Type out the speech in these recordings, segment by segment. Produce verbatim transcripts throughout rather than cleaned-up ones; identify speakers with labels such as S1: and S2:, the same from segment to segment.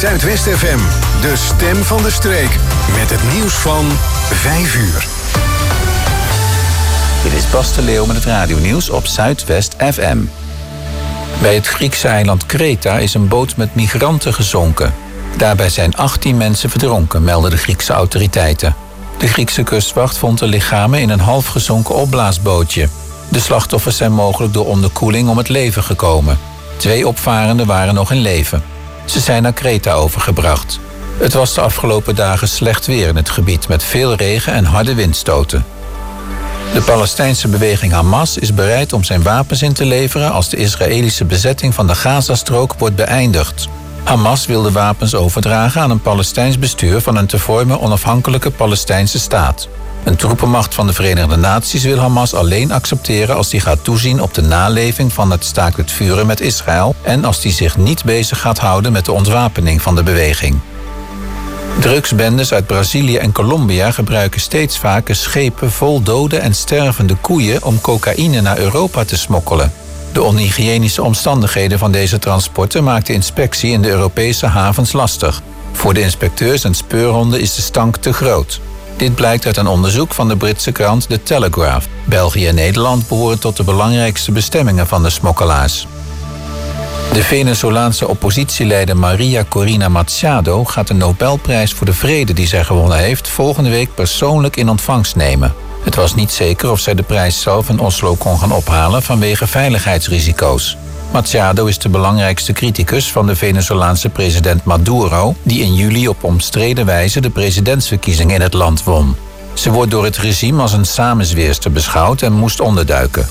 S1: Zuidwest F M, de stem van de streek. Met het nieuws van vijf uur.
S2: Dit is Bas de Leeuw met het radionieuws op Zuidwest F M. Bij het Griekse eiland Kreta is een boot met migranten gezonken. Daarbij zijn achttien mensen verdronken, melden de Griekse autoriteiten. De Griekse kustwacht vond de lichamen in een half gezonken opblaasbootje. De slachtoffers zijn mogelijk door onderkoeling om het leven gekomen. Twee opvarenden waren nog in leven. Ze zijn naar Kreta overgebracht. Het was de afgelopen dagen slecht weer in het gebied met veel regen en harde windstoten. De Palestijnse beweging Hamas is bereid om zijn wapens in te leveren als de Israëlische bezetting van de Gazastrook wordt beëindigd. Hamas wil de wapens overdragen aan een Palestijns bestuur van een te vormen onafhankelijke Palestijnse staat. Een troepenmacht van de Verenigde Naties wil Hamas alleen accepteren als die gaat toezien op de naleving van het staakt het vuren met Israël en als die zich niet bezig gaat houden met de ontwapening van de beweging. Drugsbendes uit Brazilië en Colombia gebruiken steeds vaker schepen vol dode en stervende koeien om cocaïne naar Europa te smokkelen. De onhygiënische omstandigheden van deze transporten maakt de inspectie in de Europese havens lastig. Voor de inspecteurs en speurhonden is de stank te groot. Dit blijkt uit een onderzoek van de Britse krant The Telegraph. België en Nederland behoren tot de belangrijkste bestemmingen van de smokkelaars. De Venezolaanse oppositieleider Maria Corina Machado gaat de Nobelprijs voor de Vrede die zij gewonnen heeft volgende week persoonlijk in ontvangst nemen. Het was niet zeker of zij de prijs zelf in Oslo kon gaan ophalen vanwege veiligheidsrisico's. Machado is de belangrijkste criticus van de Venezolaanse president Maduro, die in juli op omstreden wijze de presidentsverkiezing in het land won. Ze wordt door het regime als een samenzweerster beschouwd en moest onderduiken.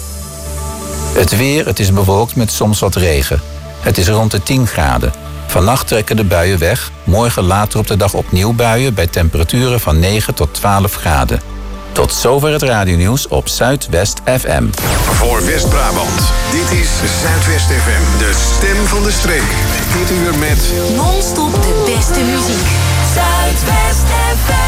S2: Het weer, het is bewolkt met soms wat regen. Het is rond de tien graden. Vannacht trekken de buien weg. Morgen later op de dag opnieuw buien bij temperaturen van negen tot twaalf graden. Tot zover het radionieuws op Zuidwest F M.
S1: Voor West-Brabant, dit is Zuidwest F M, de stem van de streek. Dit uur met
S3: non-stop de beste muziek. Zuidwest F M.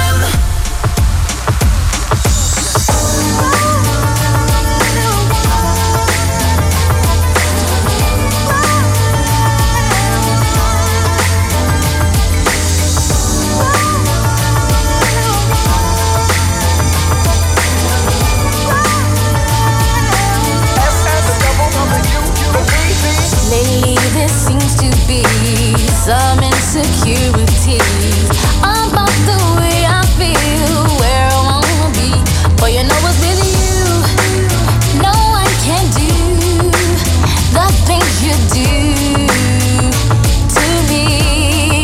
S4: Some insecurity about the way I feel, where I wanna be. But you know it's with you, no one can do the things you do to me.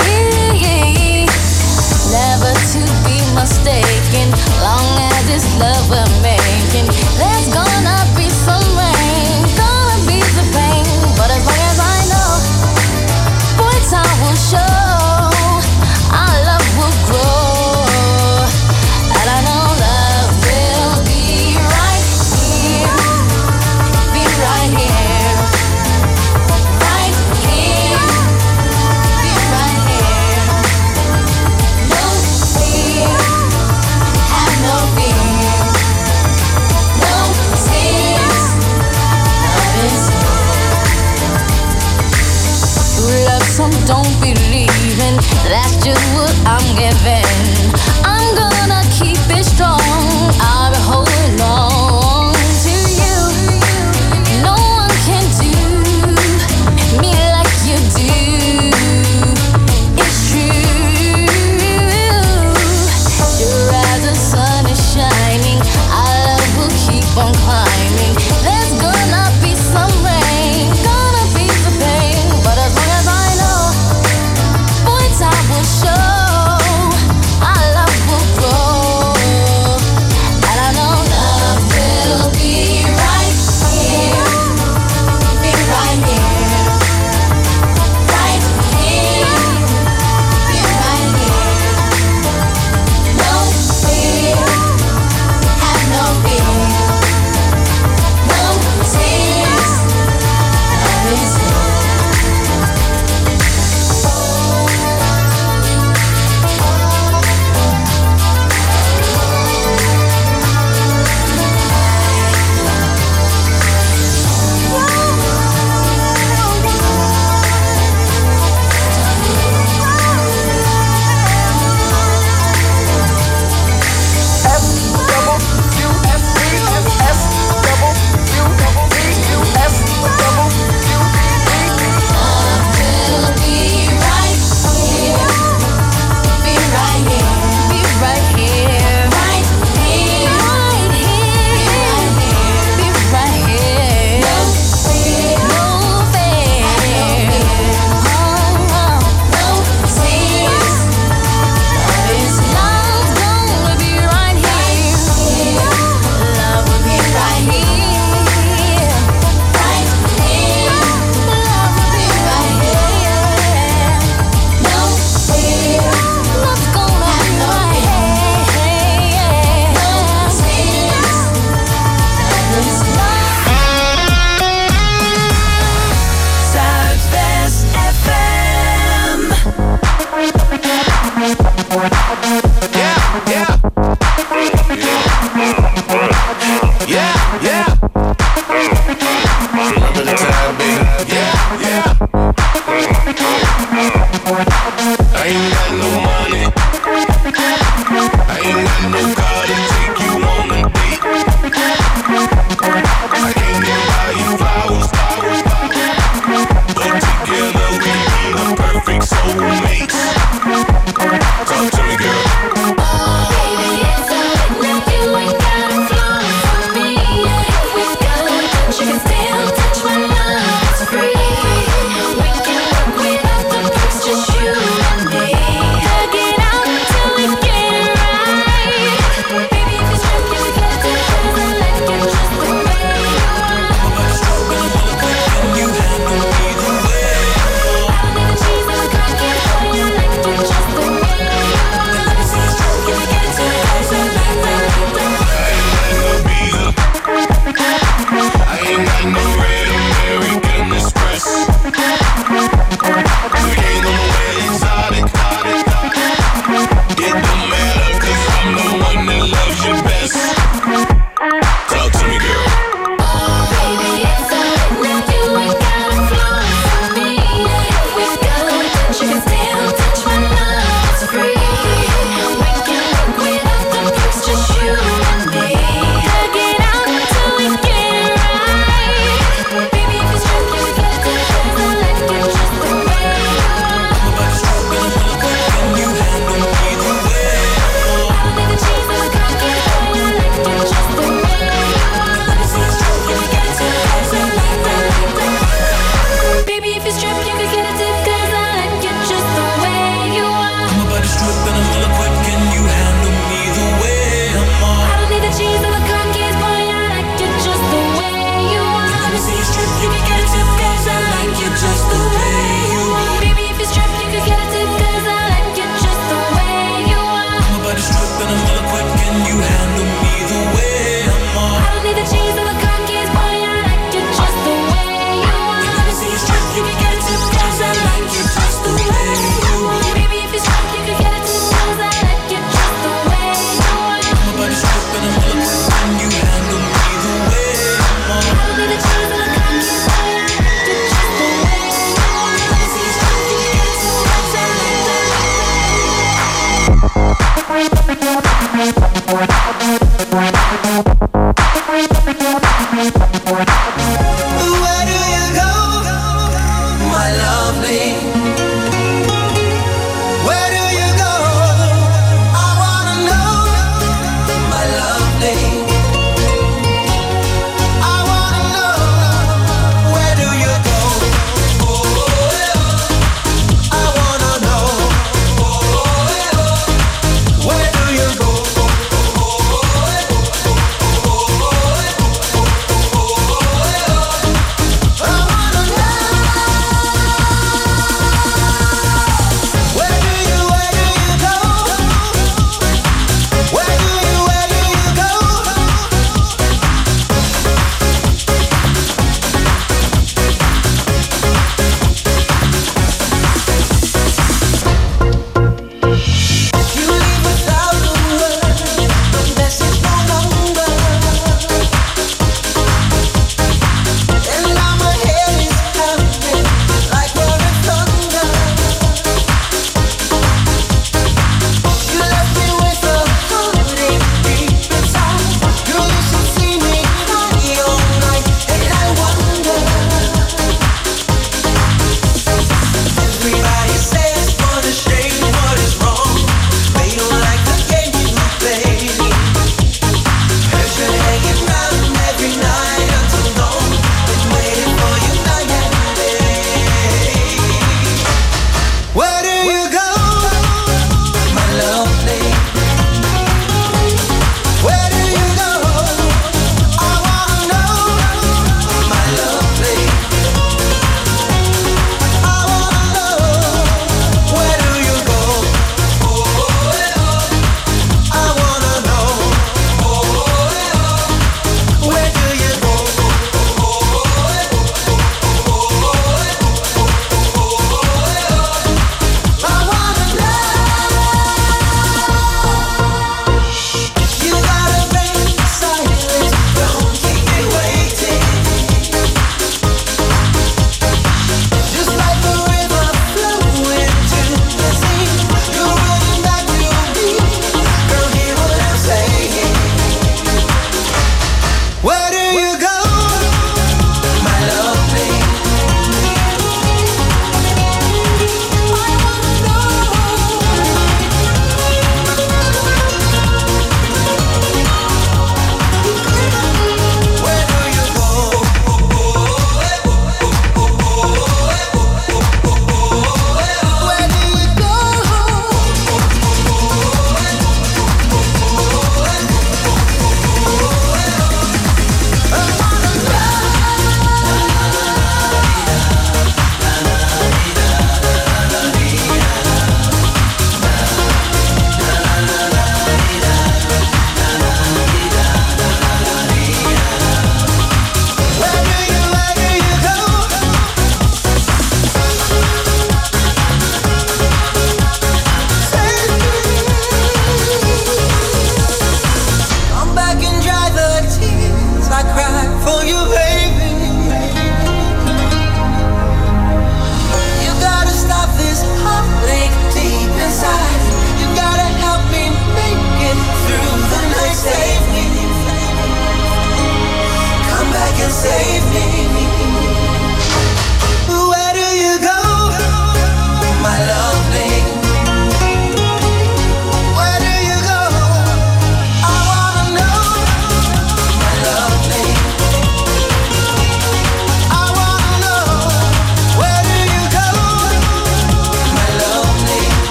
S4: Never to be mistaken, long as it's love we're making. There's gonna be some rain, gonna be the pain, but as long as I know, time will show, our love will grow, and I know love will be right here, be right here, right here, be right here. No fear, have no fear, no tears, love is here. Love some don't believe in, that's just what I'm giving. I'm gonna keep it strong, I'll be holding on to you. No one can do me like you do, it's true. Sure as the sun is shining, our love will keep on climbing. There's gonna be some rain, gonna be the pain, but as long as I know, time will show, our love will grow, and I know love will be right here, be right here, right here, be right here. No fear, have no fear, no
S5: ain't got no car to take you on a date. I can't even buy you flowers, flowers, flowers. But together we be the perfect soulmates. Talk to me, girl.
S4: Oh, baby, it's alright now. You ain't got a flaw for me. If we go, but you can still touch my love. It's free. We can work without the perks, just you and me. Hug it out till we get it right. Baby, if it's true, you got to cause I like you just the way you are.
S5: Nobody's stroking, I'm gonna quit when you handle me the way.
S4: I don't need the cheese or the cocky, boy, I like you just the way you are.
S5: Let me see you stroke, can we get it to the cause I like that, like that. I ain't got no visa, I ain't got no red American Express. We ain't on the way exotic, it don't matter cause I'm the one that loves you best. Talk to me, girl.
S4: Oh, baby, it's alright now. You ain't got a flaw for me. If we go, but you can still touch my love. It's free. We can work without the perks, just you and me. Hug it out till we get it right. Baby, if it's true, you got to cause I like you just the way you are.
S5: Nobody's stroking, I'm gonna quit when you handle me the way.
S4: I don't need the cheese or the cocky, boy, I like you just the way you are.
S5: Let me see you stroke, can we get it to the cause I like that, like that.
S4: Baby, if it's true, you could get a tip, cause I like you just the way you are.
S5: I'm about to strip and I'm well equipped. Can you handle me the way I'm on?
S4: I don't need the cheese or the cookies, boy, I like you just the way you are.
S5: Let me see you strip, you can get a tip, cause I like you just the way you are.
S4: Baby, if it's true, you could get a tip, cause I like you just the way you are.
S5: I'm about to strip and I'm well equipped. Can you handle me the way I'm on?
S4: I don't need the cheese or the cookies, boy, I like you just the way you are.
S5: Let me see you strip, you can get a tip, cause I like you just the way you are.
S4: Baby, if it's true, you could get a tip, cause I like you just the way you are.
S5: I'm about to strip and I'm well equipped. Can you handle me the way I'm on?
S4: I don't need the cheese or the cookies, boy, I like you just the way you are.
S5: Let me see you strip, you can get a tip, cause I like that,
S6: Where do you go, my lovely? Where do you go? I wanna know, my lovely. I wanna know, where do you go? Oh, I wanna know, oh, where do you go?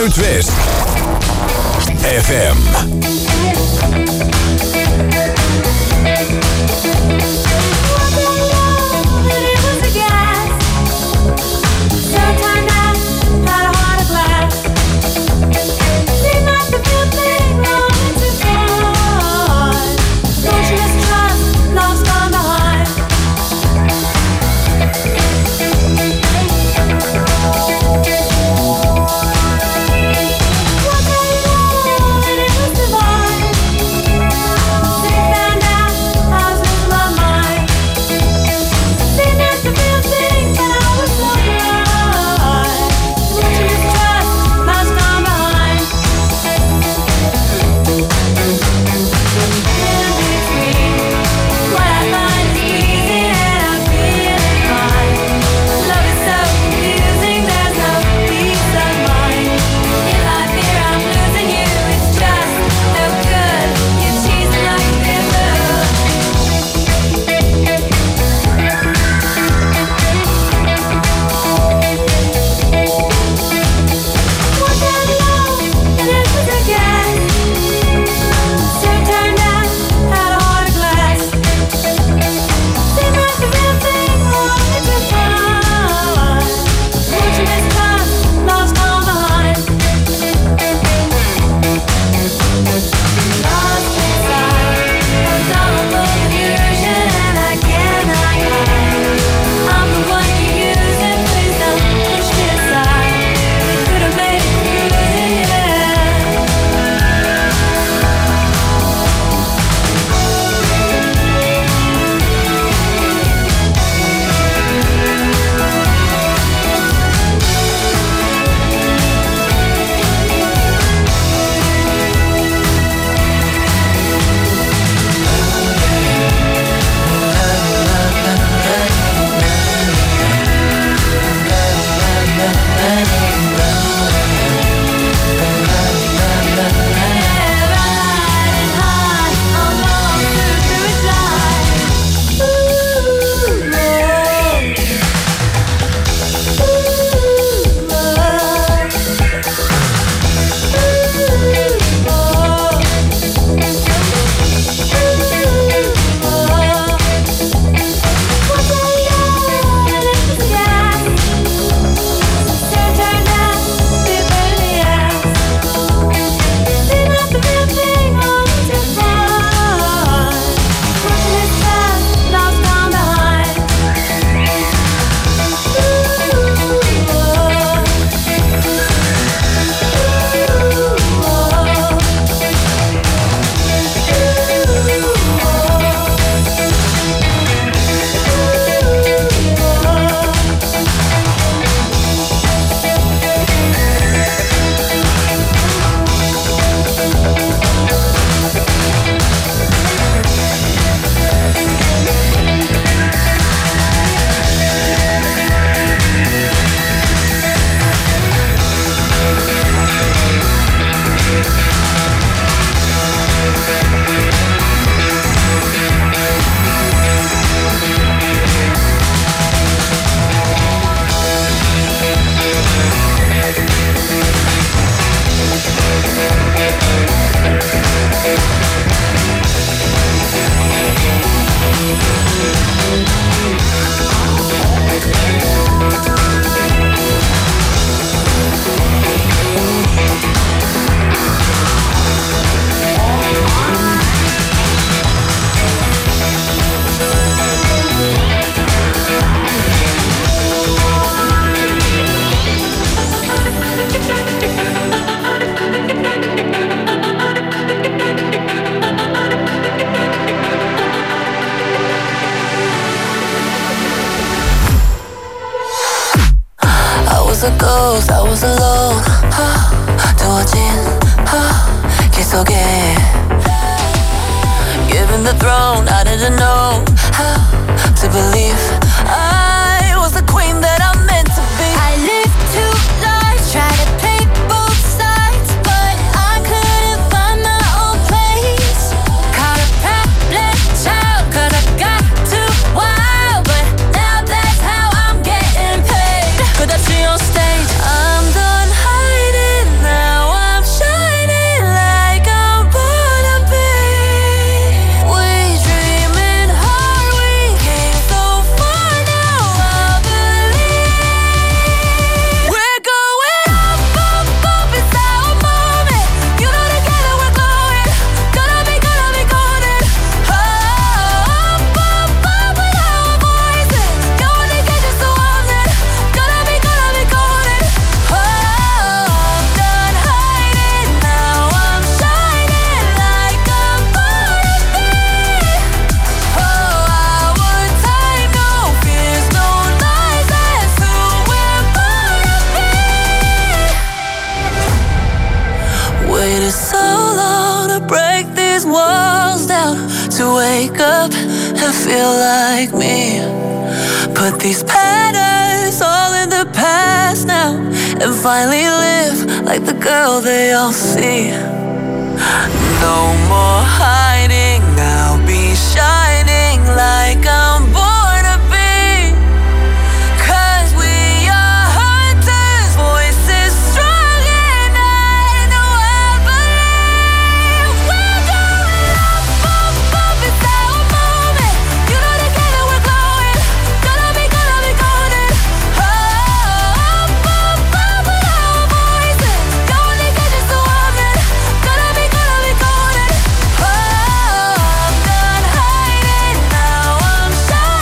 S1: Zuidwest F M.
S7: was a ghost, I was alone. 하, 두어진 하, 길 속에 Given the throne, I didn't know how to believe I was the queen that I'm meant to be.
S4: I lived two lives, tried to play both sides, but I couldn't find my own place. Caught a problem child, cause I got too wild, but now that's how I'm getting paid. Good I see on stage, I'm done hiding now.
S7: feel like me. Put these patterns all in the past now, and finally live like the girl they all see. No more hiding, I'll be shining like I'm born to be. 'Cause we are hunters, voices strong and I know I believe. We're going up, up, up, it's our moment. You know together we're glowing. Gonna be, gonna be golden. Up, up, up with our voices. Don't need to just a woman. Gonna be, gonna be golden. Oh, I'm done hiding, now I'm shining.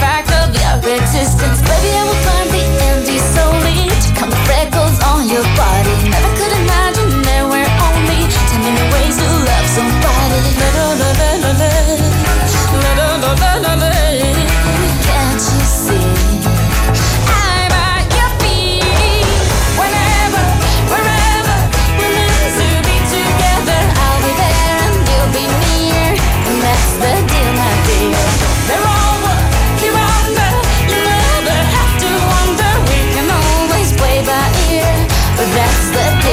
S4: fact of your existence. Baby, I will climb the empty slowly. Come freckles on your body. Never could imagine there were only ten million ways to love somebody. La la la la la la la la la la la. Can't you see? I'm at your feet. Whenever, wherever we're meant to be together, I'll be there and you'll be near, and that's the deal, my dear. They're all what you're under. You never have to wonder. We can always play by ear, but that's the deal.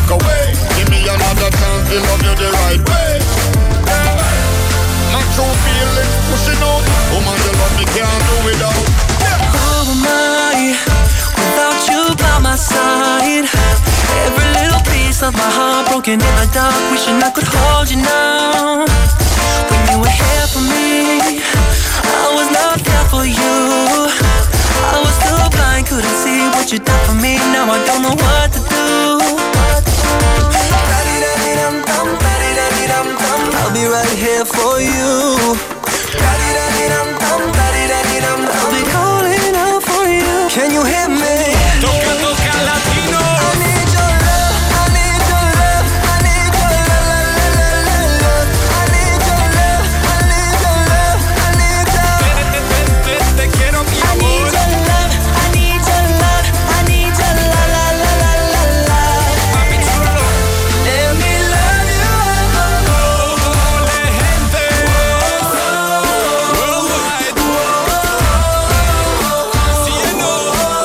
S8: walk away. Give me another chance to love you the right way. Yeah. My true feelings pushing out. Woman, you love me, can't do without. Yeah.
S7: Who am I without you by my side? Every little piece of my heart broken in the dark, wishing I could hold you now. When you were here for me, I was not there for you. I was still blind, couldn't see what you done for me. Now I don't know what to do. I'll be right here for you. I'll be calling out for you. Can you hear me?
S5: Toca, toca, latino.
S7: I need your love, I need your love, I need your love, love, I need your love, I need your love, I need your
S5: Te quiero, mi
S7: I need your love, I need your love, I need your la la la la la la.
S5: papi chulo.
S7: Let me love you.
S5: Ole, gente. Worldwide. Si you know.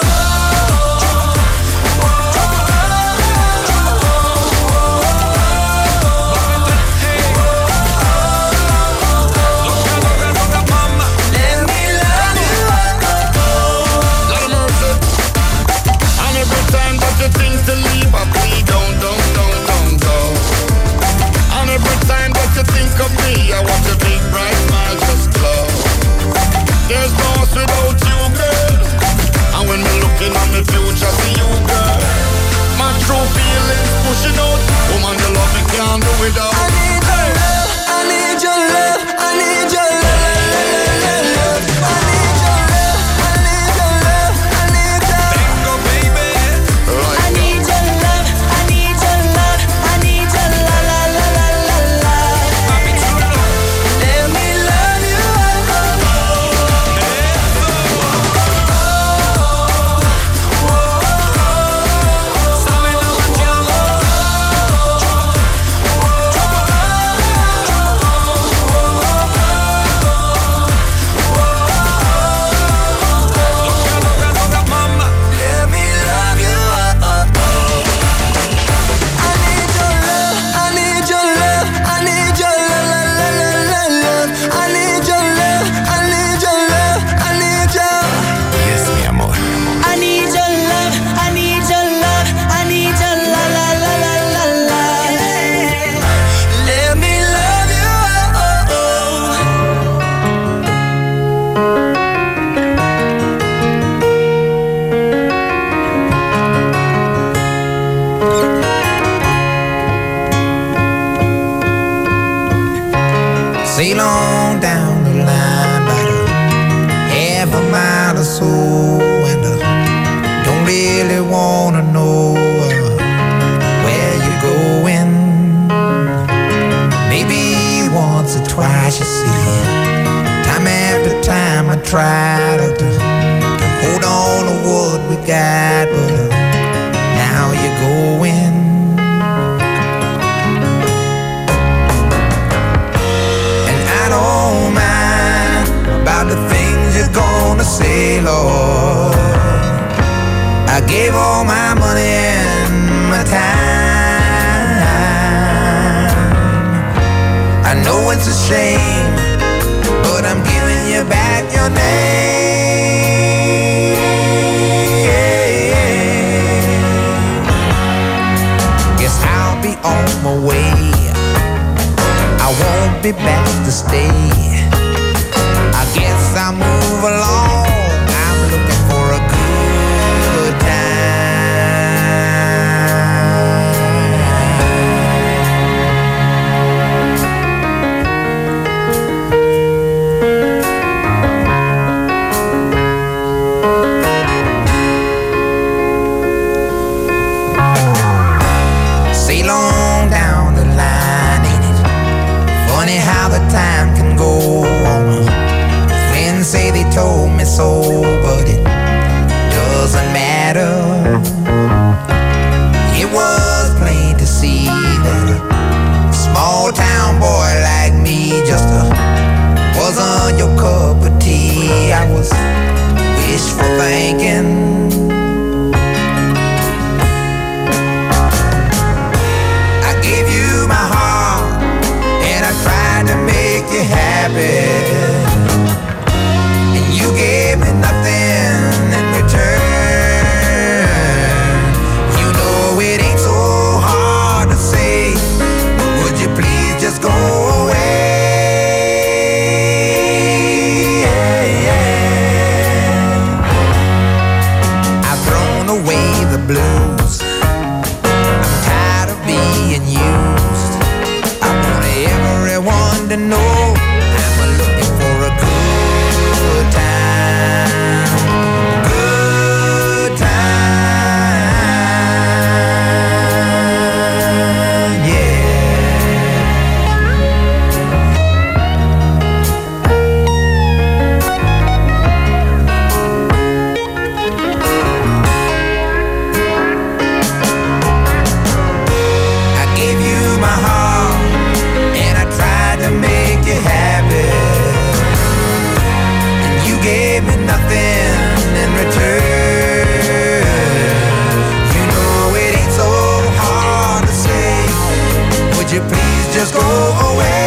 S5: Mama.
S7: Let me love you.
S8: Lord of mercy. And every time that you think to leave, I plead, don't, don't, don't, don't go. And every time that you think of me, I watch a big bright smile just glow. There's no us without you, girl. And when me looking at my future, see you, girl. My true feelings pushing out. Woman, you love me, can't do without.
S7: I need your love, I need your love, I need your love, love. I need your love, I need your love, I need your
S5: Tengo, baby.
S7: I need your love, I need your love, I need your la la la la la la.
S5: Papi chulo.
S7: Let me love you.
S5: Sabe la canción. Toca, toca, mama.
S7: Let me love you. I need your love, I need your love, I need your la la la la la love. I need your love, I need your love, I need your.
S5: Yes, mi amor.
S7: I need your love, I need your love, I need your la la la la la la. Let me love you.
S9: Sail on down the line about a half a mile or so, and uh, don't really wanna know uh, where you're going. Maybe once or twice, you see. Time after time I try to, to, to hold on to what we got, but uh, now you're going. I don't mind about the things you're gonna say, Lord. I gave all my money and my time. I know it's a shame, but I'm giving you back your name. Guess I'll be on my way. I won't be back to stay. I guess I'll move along. I'm looking for a good time. Sail on down the line, ain't it funny how the time can go on? Friends say they told me so, but it doesn't matter. It was plain to see that a small town boy like me just uh, wasn't your cup of tea. I was wishful thinking. to know I'm looking for a good time. Good time, I gave you my heart and I tried to make you happy, and you gave me nothing in return. You know it ain't so hard to say, would you please just go away?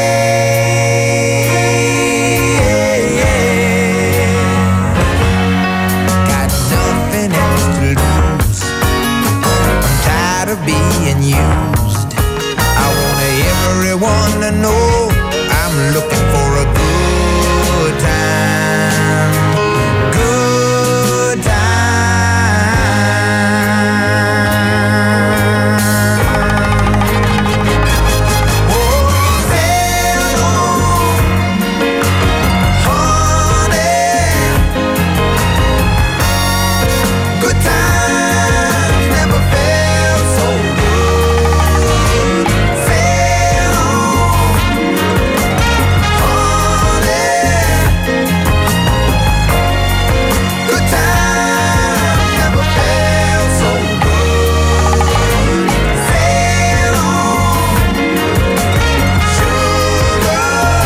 S9: Got nothing else to lose, I'm tired of being used. I want everyone to know I'm looking for a good time. Good time. Oh, sail on, honey. Good times never felt so good. Sail on, honey. Good times never felt so good. Sail on, sugar.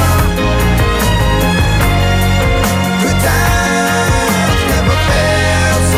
S9: Good times never felt so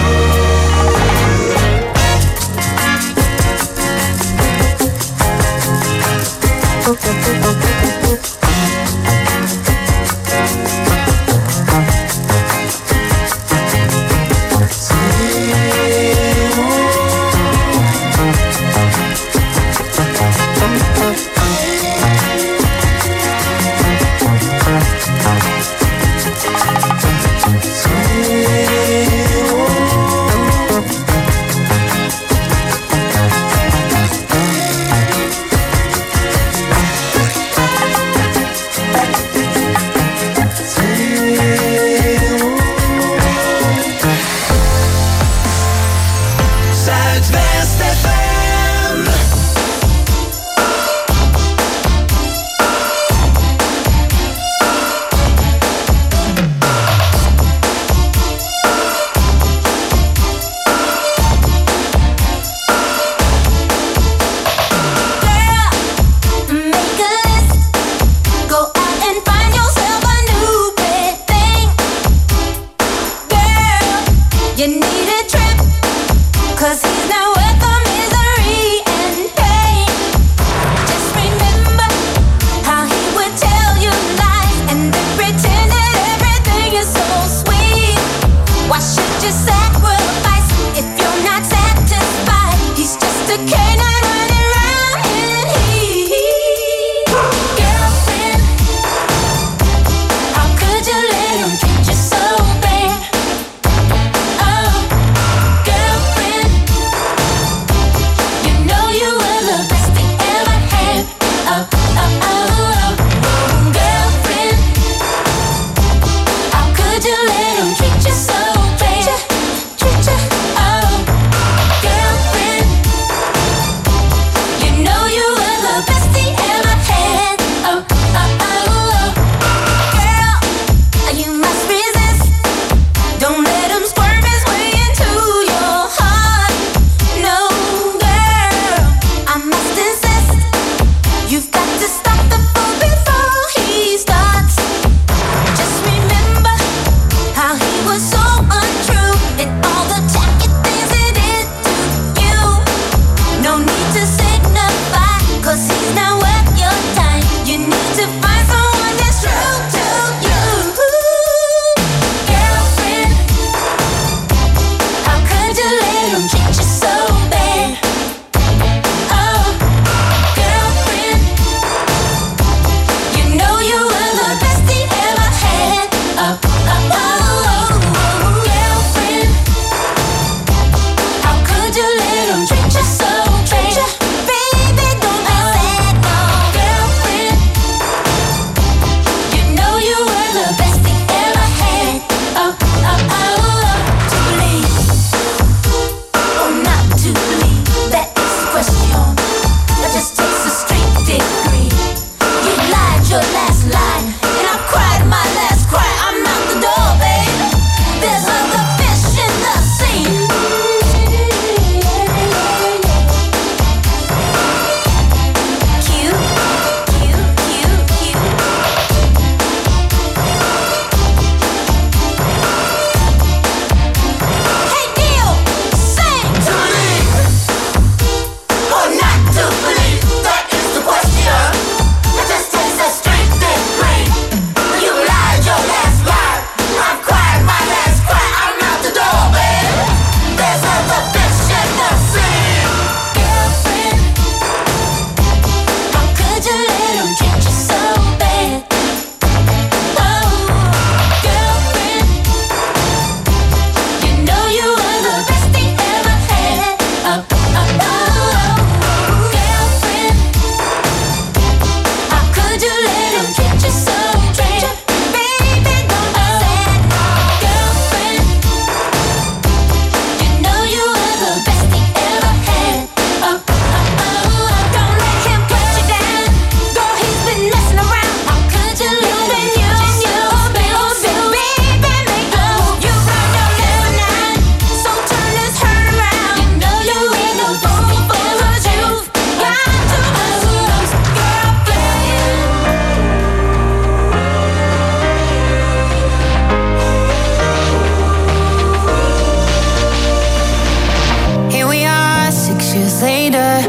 S6: Zuidwest F M.
S4: Make a list, go out and find yourself a new big thing. Girl, you need a trip, 'cause he's not worth the misery and pain. Just remember how he would tell you lies and then pretend that everything is so sweet. Why should you sacrifice if you're not satisfied? He's just a canine running around in heat. Girlfriend, how could you let him treat you so bad? Oh, girlfriend, you know you were the best they ever had. Oh, oh, oh, oh. Girlfriend, how could you let him treat you so bad? Treat you, oh, girlfriend,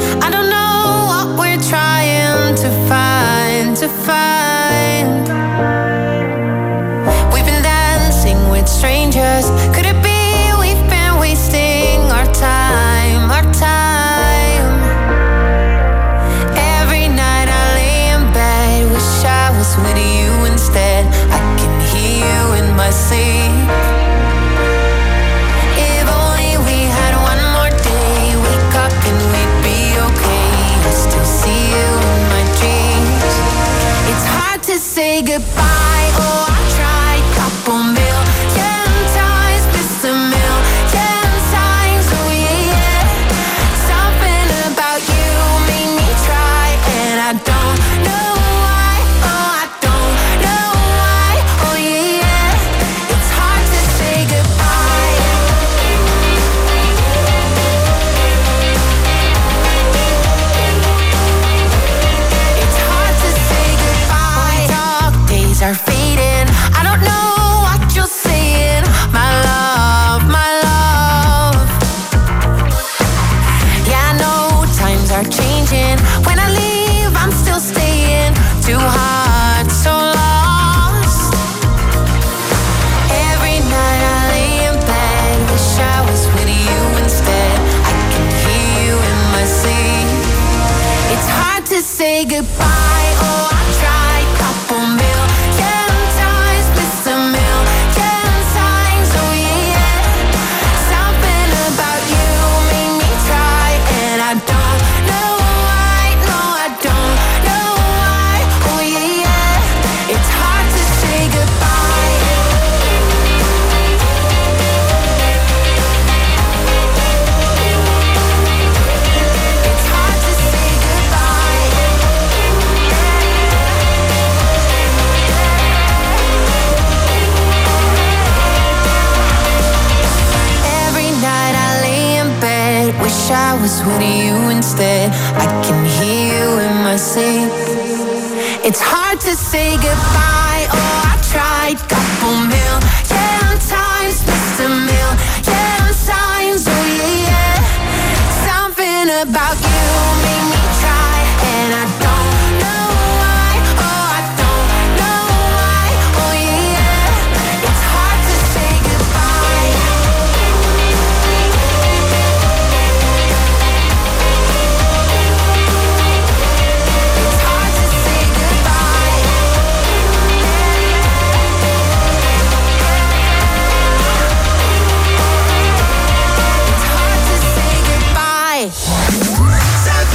S10: I don't know what we're trying to find, to find. We've been dancing with strangers. Could it be we've been wasting our time, our time? Every night I lay in bed, wish I was with you instead. I can hear you in my sleep. If only we had one more day, wake up and we'd be okay. I still see you in my dreams. It's hard to say goodbye. Oh, I tried couple million times, missed a million times. Oh yeah, yeah. Something about you made me try, and I don't know why. Oh, I don't know why. Oh yeah, yeah. It's hard to say goodbye. It's hard to say goodbye. Dark days are fading. I don't know what you're saying. My love, my love. Yeah, I know times are changing. When I leave, I'm still staying. Two hearts so lost. Every night I lay in bed, wish I was with you instead. I can hear you in my sleep. It's hard to say goodbye. Oh, I tried couple million times, missed a million times. Oh yeah, yeah. Something about you made me try, and I don't know why. No, I don't know why. Oh yeah, yeah. It's hard to say goodbye. It's hard to say goodbye. Every night I lay in bed, wish I was with you instead. I can hear you in my sleep. It's hard to say goodbye. Oh, I tried couple million times, missed a million times. Oh yeah, yeah. Something about you made me try, and I don't know why. Oh, I don't know why. Oh yeah, yeah. It's hard to say goodbye. It's hard to say goodbye. It's hard to say goodbye.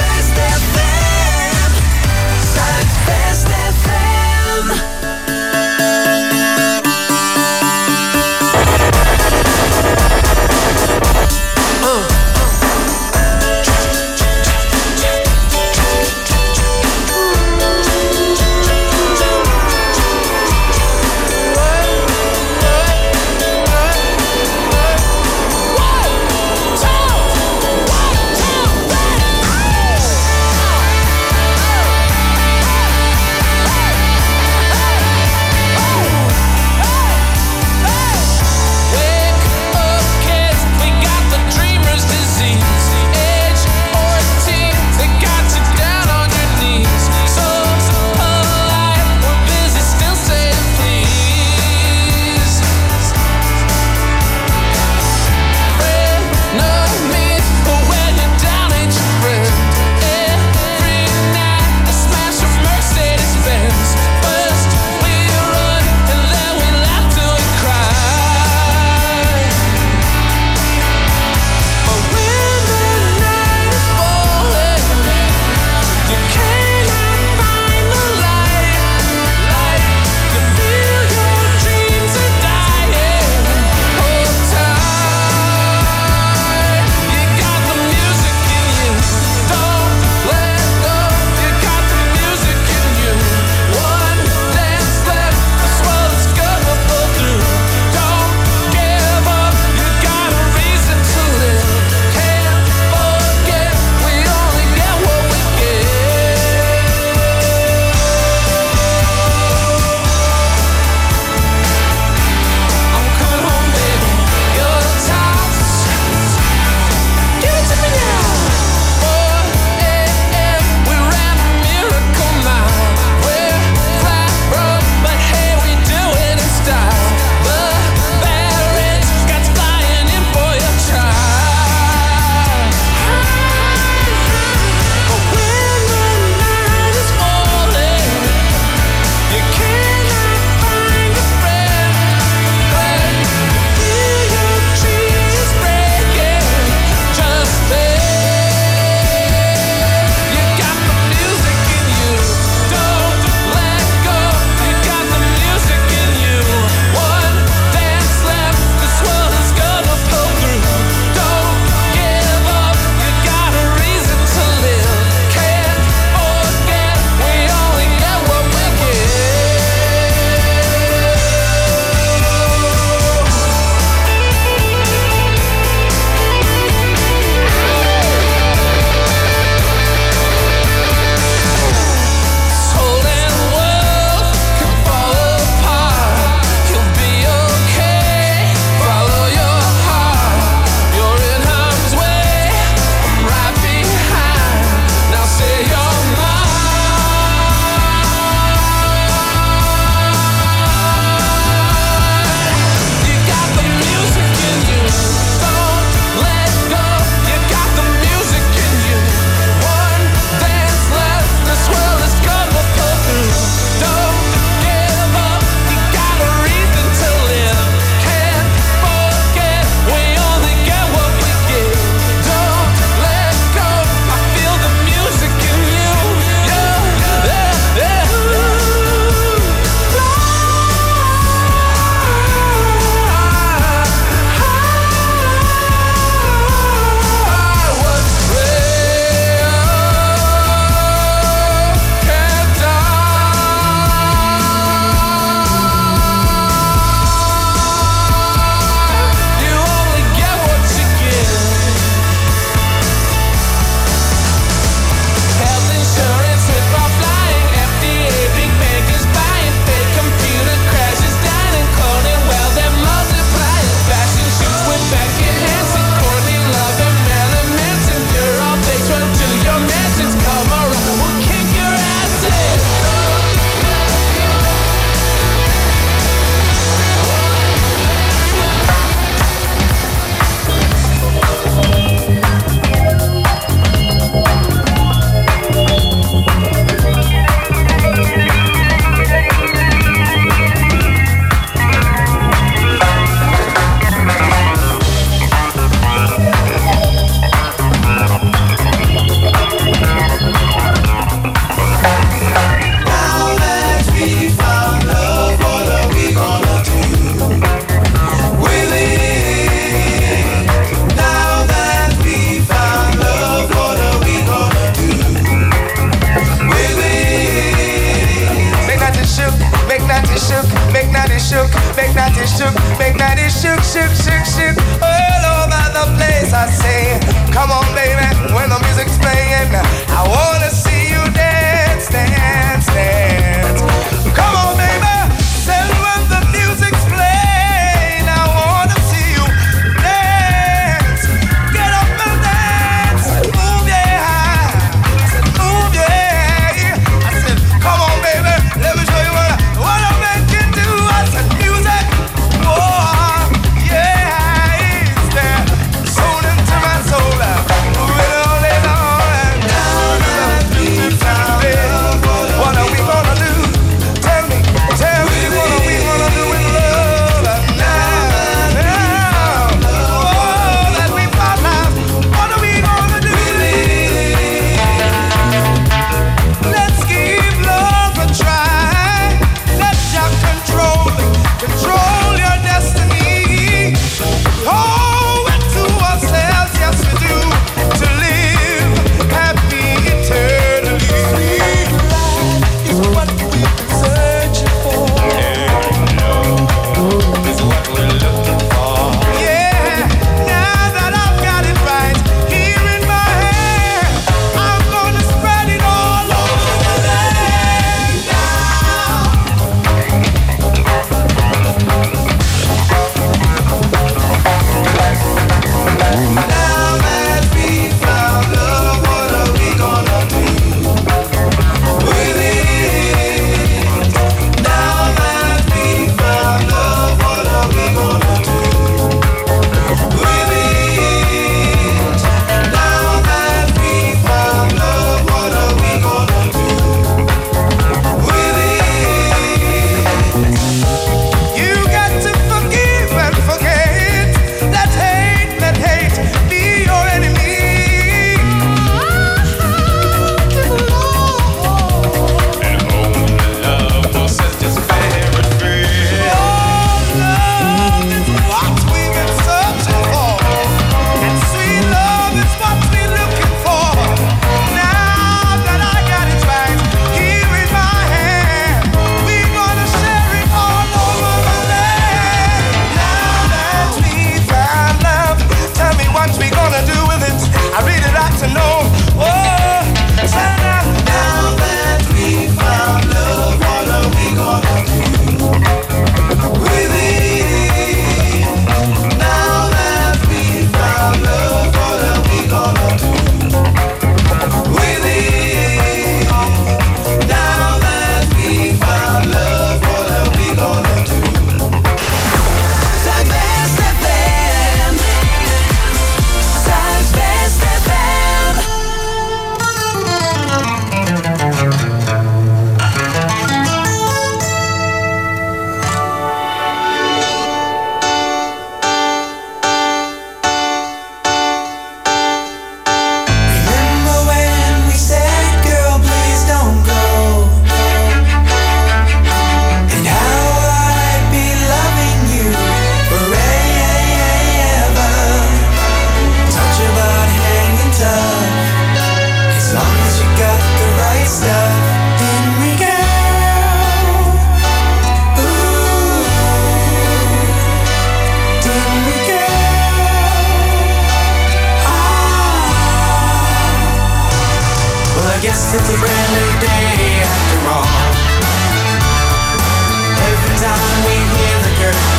S6: Well, I guess it's a brand new day after all. Every time we hear the curtain